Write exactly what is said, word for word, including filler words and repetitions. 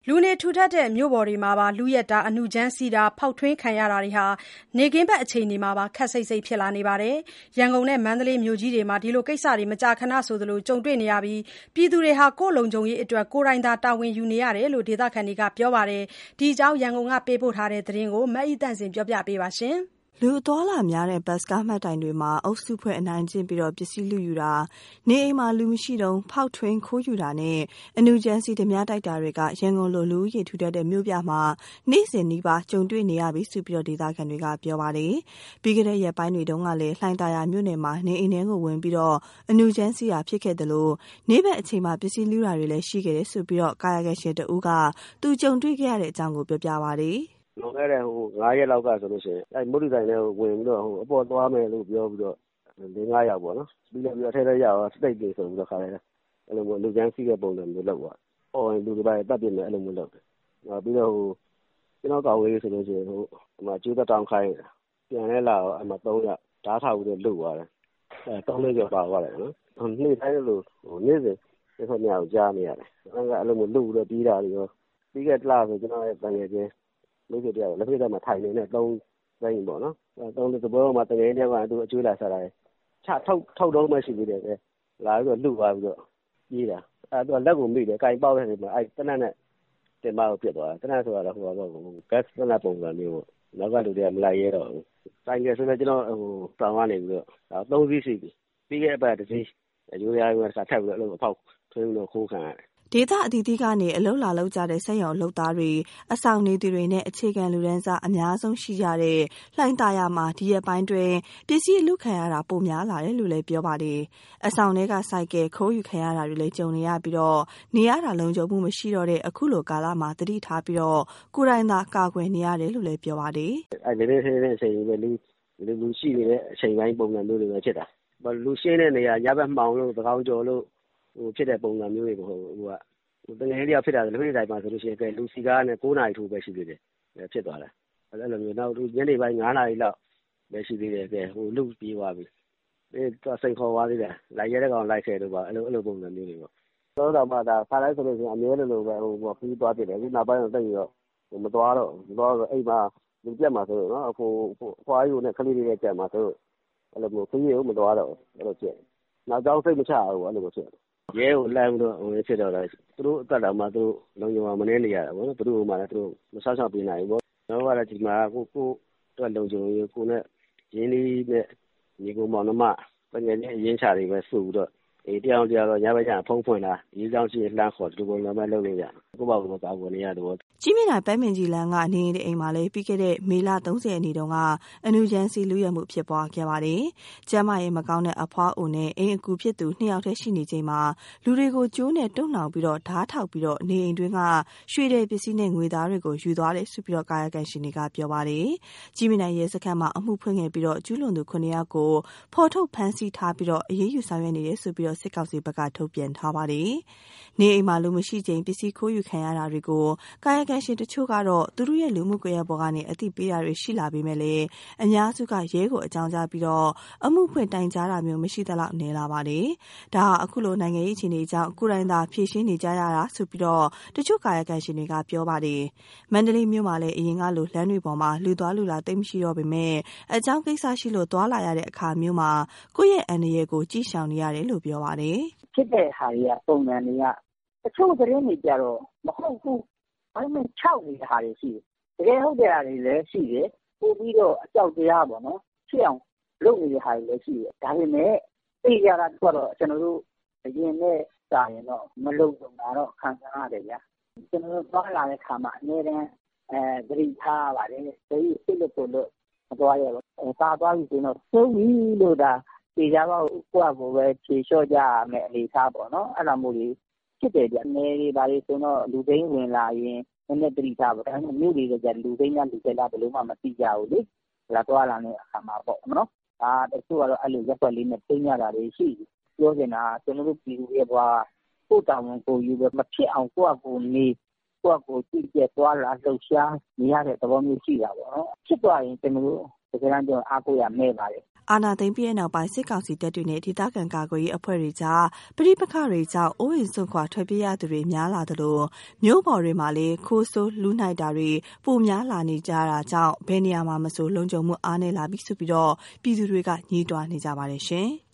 လူနေထူထပ်တဲ့မြို့ပေါ်တွေမှာပါလုယက်တာအနုကြမ်းစီးတာဖောက်ထွင်းခံရတာတွေဟာနေ့ကင်းဘက်အချိန်တွေမှာပါခက်စိတ်စိတ်ဖြစ်လာနေပါတယ်။ရန်ကုန်နဲ့မန္တလေးမြို့ကြီးတွေမှာဒီလိုကိစ္စတွေမကြာခဏဆိုသလိုကြုံတွေ့နေရပြီးပြည်သူတွေဟာကိုယ့်လုံခြုံရေးအတွက်ကိုယ်တိုင်သာတာဝန်ယူနေရတယ်လို့ဒေသခံတွေကပြောပါတယ်။ဒီအကြောင်းရန်ကုန်ကပေးပို့ထားတဲ့သတင်းကိုမအိသန့်စင်ပြောပြပေးပါရှင်။လူအသွားလာများတဲ့ဘတ်စကားမှတ်တိုင်တွေမှာအုပ်စုဖွဲ့အနိုင်ကျင့်ပြီးတော့ပစ္စည်းလူယူတာနေအိမ်မှာလူမရှိတုန်းဖောက်ထွင်းခိုးယူတာနဲ့အနုကြမ်းစီဓမြတိုက်တာတွေကရန်ကုန်လိုလူဦးရေထူထပ်တဲ့မြို့ပြမှာနေ့စဉ်နီးပါးကြုံတွေ့နေရပြီဆိုပြီးတော့ဒေသခံတွေကပြောပါတယ်။ပြီးခဲ့တဲ့ရက်ပိုင်းတွေတုန်းကလည်းလှိုင်သာယာမြို့နယ်မှာနေအိမ်ထဲကိုဝင်ပြီးတော့အနုကြမ်းစီတာဖြစ်ခဲ့တယ်လို့နေ့ဘက်အချိန်မှာပစ္စည်းလူတာတွေလည်းရှိခဲ့တယ်ဆိုပြီးတော့ကာယကံရှင်တဦးကသူကြုံတွေ့ခဲ့ရတဲ့အကြောင်းကိုပြောပြပါတယ်။လွန်ခဲ့တဲ့ဟိုငါးရက်လောက်ကဆိုလို့ရှိရင်အဲမုဒ္ဒတိုင်းနဲ့ဝင်ပြီးတော့ဟိုအပေါ်သွားမယ်လို့ပြောပြီးတော့၄၅ရောက်ပေါ့နော်ပြီးလည်းပြီးတော့ထဲထဲရောက်တော့စိတ်တွေဆိုပြီးတော့ခါလိုက်တယ်အဲ့လိုမျိုးလူချမ်းစီးတဲ့ပုံစံမျိုးလောက်သွားဟောလူတွေပါတက်ပြင်းတယ်အဲ့လိုမျိုးလောက်တယ်ပြီးတော့ဟိုကျွန်တော်ကောင်လေးဆိုလို့ရှိရင်ဟိုဒီမှာကျိုးတောင်ခိုင်းပြန်လဲလာတော့အမှ၃ရက်ဓာတ်ထောက်ပြီးတော့လုတ်သွားတယ်အဲ၃လေးကျော်ပါသွားတယ်နော်နေ့တိုင်းလို့ဟိုနေ့စဉ်ဒီခါမြောက်ကြားနေရတယ်အဲ့ကအဲ့လိုမျိုးလုတ်ပြီးတော့ပြီးတာတွေရောပြီးခဲ့တလားဆိုကျွန်တော်ရဲ့တန်ငယ်ချင်းလို့ဖြစ်တယ်လက်ဖက်ထဲမှာထိုင်နေတဲ့သုံးသိန်းပေါ့နော်အဲသုံးတဲ့ဘောမှာတကယ်တည်းကသူအကျွေးလာစားတာချထုတ်ထုတ်တော့မှရှိသေးတယ်ပဲလာပြီးတော့လှုပ်သွားပြီးတော့ပြေးတာအဲသူကလက်ကိုမိတယ်ကင်ပေါက်တဲ့နေမှာအဲတနက်နဲ့တင်မကိုပြစ်သွားတယ်တနက်ဆိုတော့ဟိုကတော့ gas တနက်ပုံစံမျိုးပေါ့နောက်ကလူတွေကမလိုက်ရတော့ဘူးဆိုင်ကယ်ဆိုတော့ကျွန်တော်ဟိုတောင်ကနေပြီးတော့သုံးစီးစီပြီးပြီးခဲ့အပတ်တစ်စီးအကျိုးရကထပ်ပြီးတော့အဲ့လိုအဖောက်ထွင်းလို့ခိုးခံရတယ်ဒေသအသီးသီးကနေအလုပ်လာလုပ်ကြတဲ့စက်ရုံလုပ်သားတွေအဆောင်နေသူတွေနဲ့အခြေခံလူတန်းစားအများဆုံးရှိကြတဲ့လှိုင်သာယာမှာဒီရက်ပိုင်းတွင်ပစ္စည်းအလုခံရတာပိုများလာတယ်လို့လည်းပြောပါတယ်။အဆောင်တွေကစိုက်ကယ်ခိုးယူခံရတာတွေလည်းကြုံနေရပြီးတော့နေရတာလုံခြုံမှုမရှိတော့တဲ့အခုလိုကာလမှာတတိထားပြီးတော့ကိုယ်တိုင်သာကာကွယ်နေရတယ်လို့လည်းပြောပါတယ်။အဲလေးလေးလေးအချိန်ပဲလူလူရှိနေတဲ့အချိန်ပိုင်းပုံစံမျိုးတွေပဲဖြစ်တာ။လူရှင်းတဲ့နေရာညဘက်မှောင်လို့သကောင်းကျော်လို့ဟိုဖြစ်တဲ့ပုံစံမျိုးတွေမဟုတ်ဘူးဟိုကဟိုတကယ်လေးဖြစ်တာလက်ဖက်တိုင်းမှာဆိုလို့ရှိရင်ကဲလူစီကားနဲ့၉နာရီထိုးပဲရှိသေးတယ်ဖြစ်သွားတယ်အဲ့လိုမျိုးနောက်ညနေပိုင်း၅နာရီလောက်ပဲရှိသေးတယ်ကဲဟိုလူပြေးသွားပြီအဲတော့စိန်ခေါ်သွားသေးတယ်လိုက်ရတဲ့ကောင်လိုက်ခဲ့တော့ပါအဲ့လိုအဲ့လိုပုံစံမျိုးတွေပေါ့တော့တော့မှဒါခါတိုင်းဆိုလို့ရှိရင်အမြဲတလို့ပဲဟိုဟိုခီးသွားပြတယ်အခုနောက်ပိုင်းတော့တိတ်ပြီးတော့ဟိုမသွားတော့မသွားတော့အိမ်မှာလူပြတ်မှာဆိုတော့နော်ဟိုဖွားယူနဲ့ခလေးလေးနဲ့ကြက်မှာဆိုတော့အဲ့လိုမျိုးခီးရုံမသွားတော့အဲ့လိုဖြစ်နောက်ကြောင်းစိတ်မချဘူးအဲ့လိုမျိုးဖြစ်ရဲကိုလမ်းပြီးတော့ဝင်ဖြစ်တော့လည်းသူတို့အသက်တော်မှာသူတို့လုံခြုံအောင်မနေနေရတာပေါ့နော်သူတို့မှလည်းသူတို့မဆောက်ရှောက်ပေးနိုင်ဘူးပေါ့ကျွန်တော်ကလည်းဒီမှာကိုကိုအတွက်လုံခြုံရေးကိုနဲ့ရင်းနှီးနဲ့ညီကိုမောင်နှမပညာရေးအရင်းချတွေပဲစုပြီးတော့အေးတရားတရားတော့ညဘက်ကျဖုံးဖွင့်တာဒီကြောင့်ရှိလှမ်းခေါ်ဒီလိုလိုပဲလုပ်လို့ရတယ်ကိုပေါ့ကိုကာကွယ်နေရတယ်ကြီးမြင့်တာပဲမင်ကြီးလန်းကနေတဲ့အိမ်မှာလည်းပြီးခဲ့တဲ့မေလ၃၀ရက်နေ့တုန်းကအနုကြမ်းစီလူရမှုဖြစ်ပွားခဲ့ပါတယ်။ကျမ်းမာရေးမကောင်းတဲ့အဖွားအိုနဲ့အိမ်အကူဖြစ်သူနှစ်ယောက်တည်းရှိနေချိန်မှာလူတွေကိုကျိုးနဲ့တုံ့နှောင်ပြီးတော့ဓားထောက်ပြီးတော့နေအိမ်တွင်းကရွှေတဲ့ပစ္စည်းနဲ့ငွေသားတွေကိုယူသွားတယ်ဆိုပြီးတော့ကာယကံရှင်တွေကပြောပါတယ်။ကြီးမြင့်နိုင်ရဲစခန်းမှာအမှုဖွင့်ခဲ့ပြီးတော့ကျူးလွန်သူခုနှစ်ယောက်ကိုဖော်ထုတ်ဖမ်းဆီးထားပြီးတော့အရေးယူဆောင်ရွက်နေတယ်ဆိုပြီးတော့စစ်ကောင်စီဘက်ကထုတ်ပြန်ထားပါတယ်။နေအိမ်မှာလူမရှိချိန်ပစ္စည်းခိုးယူခံရတာတွေကိုကာယကံရှင်တချို့ကတော့သူတို့ရဲ့လူမှုကွန်ရက်ပေါ်ကနေအသိပေးတာတွေရှိလာပေမဲ့လည်းအများစုကရဲကိုအကြောင်းကြားပြီးတော့အမှုဖွင့်တိုင်ကြားတာမျိုးမရှိသလောက်နေလာပါတယ်။ဒါဟာအခုလိုနိုင်ငံရေးအခြေအနေကြောင့်ကိုယ်တိုင်သာဖြည့်ရှင်းနေကြရတာဆိုပြီးတော့တချို့ကာယကံရှင်တွေကပြောပါတယ်။မန္တလေးမြို့မှာလည်းအရင်ကလိုလမ်းတွေပေါ်မှာလူသွားလူလာတိတ်မရှိတော့ပေမဲ့အကြောင်းကိစ္စရှိလို့သွားလာရတဲ့အခါမျိုးမှာကိုယ့်ရဲ့အန္တရာယ်ကိုကြည့်ရှောင်နေရတယ်လို့ပြောပါတယ်။ဖြစ်တဲ့ဟာတွေကပုံစံတွေကတချို့သတင်းတွေကြတော့မဟုတ်ဘူးအဲ့မဲ့၆နေတဲ့ဟာတွေရှိတယ်တကယ်ဟုတ်တဲ့ဟာတွေလည်းရှိတယ်ပို့ပြီးတော့အကြောက်တရားပေါ့နော်ဖြစ်အောင်လုပ်နေတဲ့ဟာတွေလည်းရှိတယ်ဒါပေမဲ့သိကြတာတော့ကျွန်တော်တို့အရင်နဲ့စာရင်တော့မလုံလုံတာတော့ခံစားရတယ်ဗျာကျွန်တော်တို့သွားလာတဲ့ခါမှာအများတန်းအဲဂရိထားပါတယ်ဒီစိတ်လို့ပို့လို့မသွားရဘူးသာသွားပြီဆိုတော့သုံးပြီလို့ဒါဒီကြတော့ကိုယ့်အကိုပဲဖြေလျှော့ကြရမယ်အနေထားပေါ့နော်အဲ့လိုမျိုးကြီးဖြစ်တယ်ဗျနေတွေဘာတွေဆိုတော့လူသိန်းဝင်လာရင်နည်းနည်းတတိထားပေါ့ဒါပေမဲ့မြို့တွေကကြလူသိန်းကလူကျလာဘယ်လိုမှမသိကြဘူးလေလာသွားလာနေအခါမှာပေါ့နော်ဒါတချို့ကတော့အဲ့လိုရက်ွက်လေးနဲ့သိရတာတွေရှိပြောနေတာကျွန်တော်တို့ပြည်သူတွေဘွားကိုတောင်ကိုယူပဲမဖြစ်အောင်ကိုယ့်အကိုနေကိုယ့်အကိုကြည့်ကြသွားလာလှုပ်ရှားနေရတဲ့သဘောမျိုးရှိတာပေါ့နော်ဖြစ်သွားရင်ကျွန်တော်တို့တကယ်တမ်းကျအားကိုးရမဲ့ပါတယ်အာဏာသိမ်းပြီးတဲ့နောက်ပိုင်းစစ်ကောင်စီတပ်တွေနဲ့ဒေသခံကာကွယ်ရေးအဖွဲ့တွေကြားပဋိပက္ခတွေကြောင့်အိုးအိမ်စွန့်ခွာထွက်ပြေးရသူတွေများလာသလိုမြို့ပေါ်တွေမှာလည်းခိုးဆိုးလူနိုင်တာတွေပိုများလာနေကြတာကြောင့်ဘယ်နေရာမှာမဆိုလုံခြုံမှုအားနည်းလာပြီဆိုပြီးတော့ပြည်သူတွေကညှိတွားနေကြပါတယ်ရှင်။